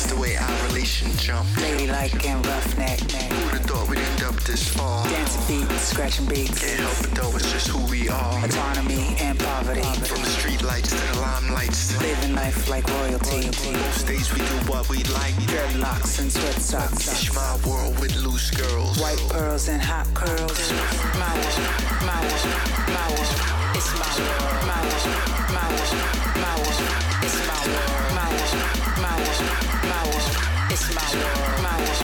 the way our relation jumped. Ladylike and roughneck. Who'd have thought we'd end up this far? Dancing feet, scratching beats. Can't help it though, it's just who we are. Autonomy and poverty. From the street lights to the limelights. Living life like royalty. Most days we do what we like. Dreadlocks and sweat socks. It's my world with loose girls. White pearls and hot curls. My